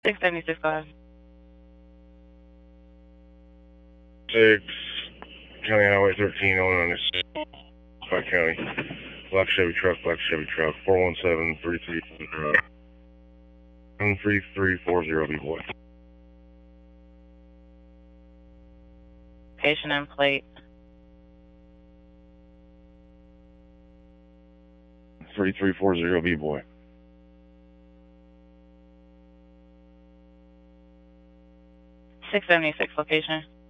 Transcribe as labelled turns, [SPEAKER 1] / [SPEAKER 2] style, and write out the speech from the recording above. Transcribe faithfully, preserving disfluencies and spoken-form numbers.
[SPEAKER 1] six seventy-six, go ahead.
[SPEAKER 2] six, County Highway thirteen, oh nine six, Pike County. Black Chevy truck, black Chevy truck, four one seven, three three zero. seven three three four zero, B-boy.
[SPEAKER 1] Patient and plate.
[SPEAKER 2] three three four zero, B-boy.
[SPEAKER 1] six seventy-six location.